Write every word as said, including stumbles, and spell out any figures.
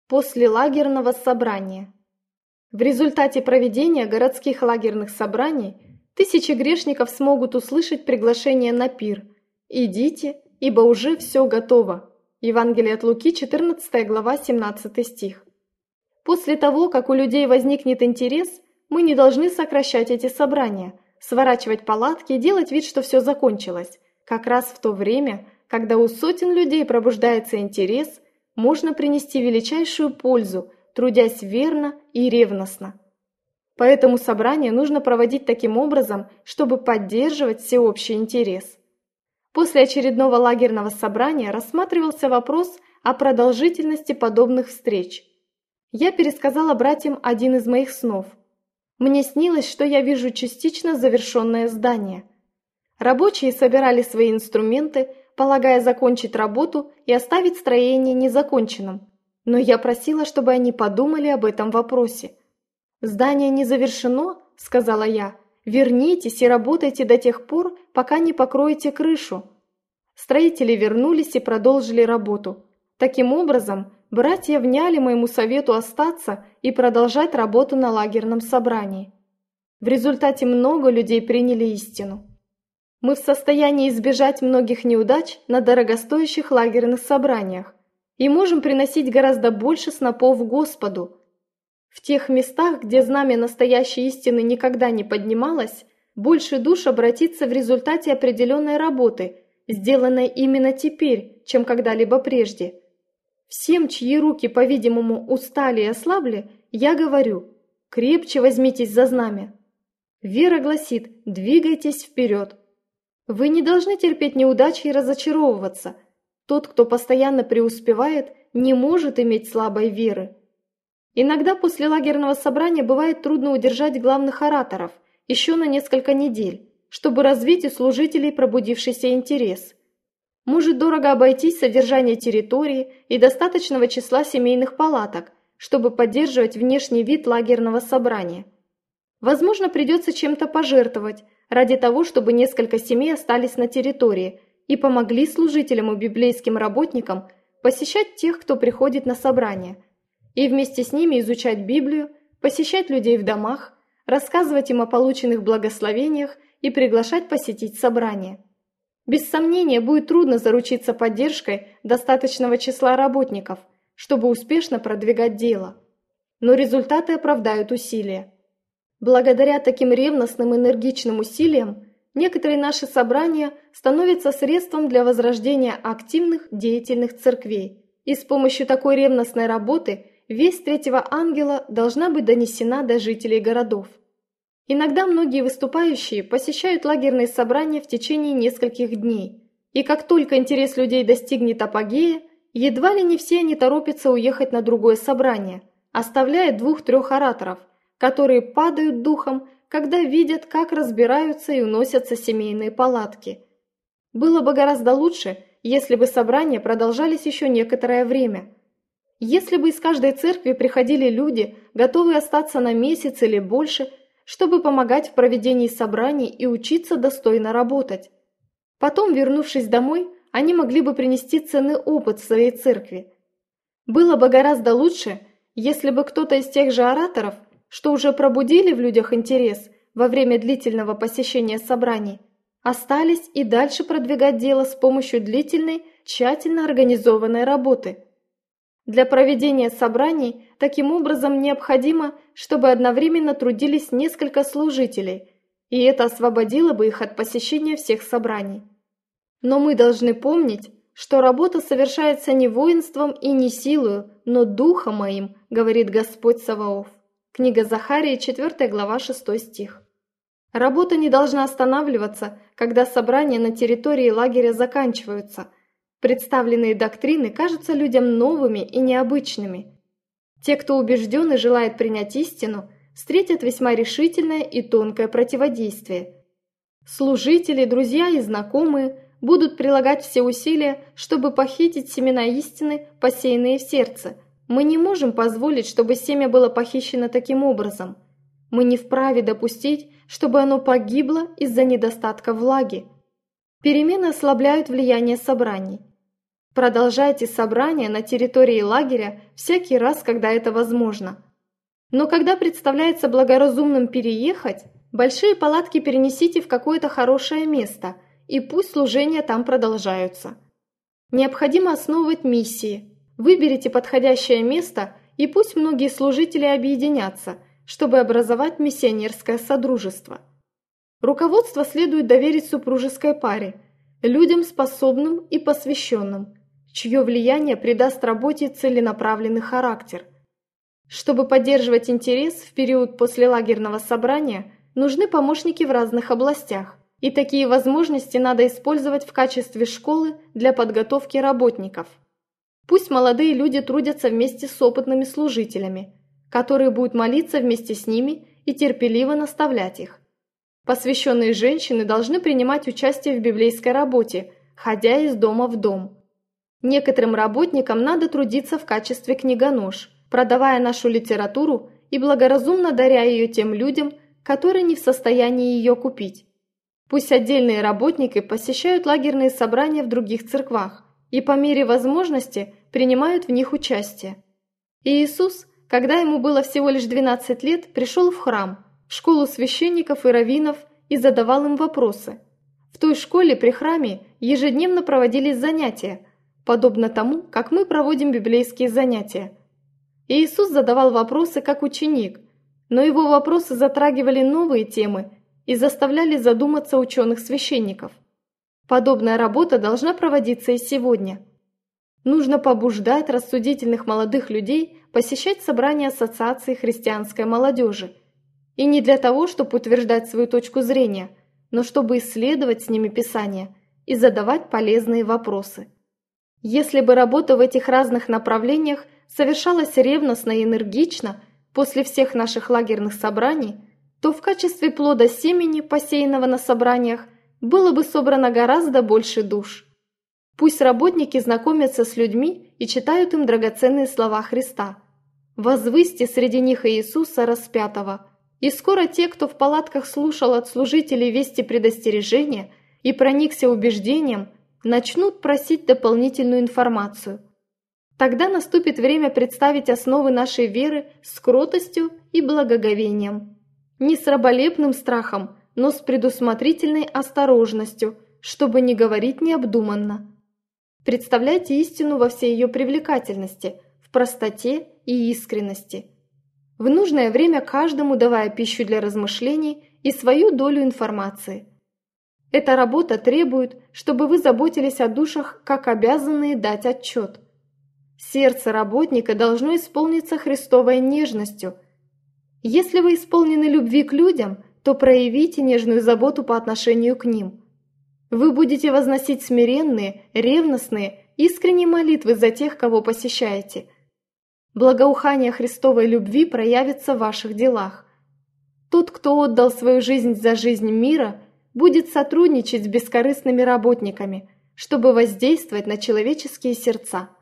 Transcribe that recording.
После лагерного собрания. В результате проведения городских лагерных собраний тысячи грешников смогут услышать приглашение на пир «Идите, ибо уже все готово». Евангелие от Луки, четырнадцатая глава, семнадцатый стих. После того, как у людей возникнет интерес, мы не должны сокращать эти собрания, сворачивать палатки и делать вид, что все закончилось. Как раз в то время, когда у сотен людей пробуждается интерес, можно принести величайшую пользу, трудясь верно и ревностно. Поэтому собрание нужно проводить таким образом, чтобы поддерживать всеобщий интерес. После очередного лагерного собрания рассматривался вопрос о продолжительности подобных встреч. Я пересказала братьям один из моих снов. Мне снилось, что я вижу частично завершенное здание. Рабочие собирали свои инструменты, полагая закончить работу и оставить строение незаконченным. Но я просила, чтобы они подумали об этом вопросе. «Здание не завершено», — сказала я. «Вернитесь и работайте до тех пор, пока не покроете крышу». Строители вернулись и продолжили работу. Таким образом, братья вняли моему совету остаться и продолжать работу на лагерном собрании. В результате много людей приняли истину. Мы в состоянии избежать многих неудач на дорогостоящих лагерных собраниях и можем приносить гораздо больше снопов Господу. В тех местах, где знамя настоящей истины никогда не поднималось, больше душ обратится в результате определенной работы, сделанной именно теперь, чем когда-либо прежде. Всем, чьи руки, по-видимому, устали и ослабли, я говорю: крепче возьмитесь за знамя. Вера гласит: двигайтесь вперед. Вы не должны терпеть неудачи и разочаровываться. Тот, кто постоянно преуспевает, не может иметь слабой веры. Иногда после лагерного собрания бывает трудно удержать главных ораторов еще на несколько недель, чтобы развить у служителей пробудившийся интерес. Может дорого обойтись содержание территории и достаточного числа семейных палаток, чтобы поддерживать внешний вид лагерного собрания. Возможно, придется чем-то пожертвовать, ради того, чтобы несколько семей остались на территории и помогли служителям и библейским работникам посещать тех, кто приходит на собрание, и вместе с ними изучать Библию, посещать людей в домах, рассказывать им о полученных благословениях и приглашать посетить собрание. Без сомнения, будет трудно заручиться поддержкой достаточного числа работников, чтобы успешно продвигать дело. Но результаты оправдают усилия. Благодаря таким ревностным энергичным усилиям некоторые наши собрания становятся средством для возрождения активных деятельных церквей, и с помощью такой ревностной работы весть третьего ангела должна быть донесена до жителей городов. Иногда многие выступающие посещают лагерные собрания в течение нескольких дней, и как только интерес людей достигнет апогея, едва ли не все они торопятся уехать на другое собрание, оставляя двух-трех ораторов, которые падают духом, когда видят, как разбираются и уносятся семейные палатки. Было бы гораздо лучше, если бы собрания продолжались еще некоторое время. Если бы из каждой церкви приходили люди, готовые остаться на месяц или больше, чтобы помогать в проведении собраний и учиться достойно работать. Потом, вернувшись домой, они могли бы принести ценный опыт в своей церкви. Было бы гораздо лучше, если бы кто-то из тех же ораторов, что уже пробудили в людях интерес во время длительного посещения собраний, остались и дальше продвигать дело с помощью длительной, тщательно организованной работы. Для проведения собраний таким образом необходимо, чтобы одновременно трудились несколько служителей, и это освободило бы их от посещения всех собраний. Но мы должны помнить, что работа совершается не воинством и не силою, но духом моим, говорит Господь Саваоф. Книга Захарии, четвёртая глава, шестой стих. Работа не должна останавливаться, когда собрания на территории лагеря заканчиваются. Представленные доктрины кажутся людям новыми и необычными. Те, кто убежден и желает принять истину, встретят весьма решительное и тонкое противодействие. Служители, друзья и знакомые будут прилагать все усилия, чтобы похитить семена истины, посеянные в сердце. Мы не можем позволить, чтобы семя было похищено таким образом. Мы не вправе допустить, чтобы оно погибло из-за недостатка влаги. Перемены ослабляют влияние собраний. Продолжайте собрания на территории лагеря всякий раз, когда это возможно. Но когда представляется благоразумным переехать, большие палатки перенесите в какое-то хорошее место, и пусть служения там продолжаются. Необходимо основывать миссии. Выберите подходящее место, и пусть многие служители объединятся, чтобы образовать миссионерское содружество. Руководство следует доверить супружеской паре, людям способным и посвященным, чье влияние придаст работе целенаправленный характер. Чтобы поддерживать интерес в период после лагерного собрания, нужны помощники в разных областях, и такие возможности надо использовать в качестве школы для подготовки работников. Пусть молодые люди трудятся вместе с опытными служителями, которые будут молиться вместе с ними и терпеливо наставлять их. Посвященные женщины должны принимать участие в библейской работе, ходя из дома в дом. Некоторым работникам надо трудиться в качестве книгонож, продавая нашу литературу и благоразумно даря ее тем людям, которые не в состоянии ее купить. Пусть отдельные работники посещают лагерные собрания в других церквах и по мере возможности принимают в них участие. И Иисус, когда ему было всего лишь двенадцать лет, пришел в храм, в школу священников и раввинов и задавал им вопросы. В той школе при храме ежедневно проводились занятия, подобно тому, как мы проводим библейские занятия. И Иисус задавал вопросы как ученик, но его вопросы затрагивали новые темы и заставляли задуматься ученых-священников. Подобная работа должна проводиться и сегодня. Нужно побуждать рассудительных молодых людей посещать собрания Ассоциации христианской молодежи. И не для того, чтобы утверждать свою точку зрения, но чтобы исследовать с ними Писание и задавать полезные вопросы. Если бы работа в этих разных направлениях совершалась ревностно и энергично после всех наших лагерных собраний, то в качестве плода семени, посеянного на собраниях, было бы собрано гораздо больше душ. Пусть работники знакомятся с людьми и читают им драгоценные слова Христа. Возвысьте среди них Иисуса распятого. И скоро те, кто в палатках слушал от служителей вести предостережения и проникся убеждением, начнут просить дополнительную информацию. Тогда наступит время представить основы нашей веры с кротостью и благоговением. Не с раболепным страхом, но с предусмотрительной осторожностью, чтобы не говорить необдуманно. Представляйте истину во всей ее привлекательности, в простоте и искренности. В нужное время каждому давая пищу для размышлений и свою долю информации. Эта работа требует, чтобы вы заботились о душах, как обязанные дать отчет. Сердце работника должно исполниться Христовой нежностью. Если вы исполнены любви к людям, то проявите нежную заботу по отношению к ним. Вы будете возносить смиренные, ревностные, искренние молитвы за тех, кого посещаете. Благоухание Христовой любви проявится в ваших делах. Тот, кто отдал свою жизнь за жизнь мира, будет сотрудничать с бескорыстными работниками, чтобы воздействовать на человеческие сердца.